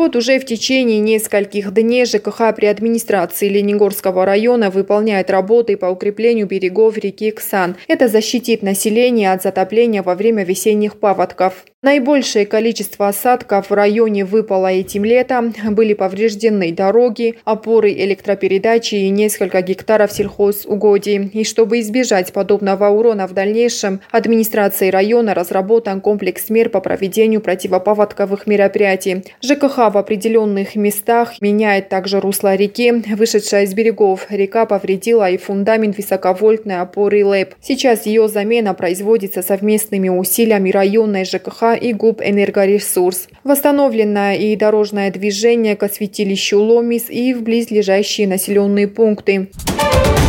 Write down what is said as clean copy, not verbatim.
Вот уже в течение нескольких дней ЖКХ при администрации Ленигорского района выполняет работы по укреплению берегов реки Ксан. Это защитит население от затопления во время весенних паводков. Наибольшее количество осадков в районе выпало этим летом. Были повреждены дороги, опоры электропередачи и несколько гектаров сельхозугодий. И чтобы избежать подобного урона в дальнейшем, администрацией района разработан комплекс мер по проведению противопаводковых мероприятий. ЖКХ в определенных местах меняет также русло реки, вышедшая из берегов. Река повредила и фундамент высоковольтной опоры ЛЭП. Сейчас ее замена производится совместными усилиями районной ЖКХ и ГУП «Энергоресурс». Восстановлено и дорожное движение к святилищу Ломис и в близлежащие населенные пункты.